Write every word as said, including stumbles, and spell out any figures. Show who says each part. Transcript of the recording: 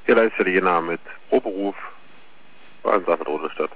Speaker 1: Ja, da ist ja die Jena mit Proberuf bei Ansage Rodelstadt.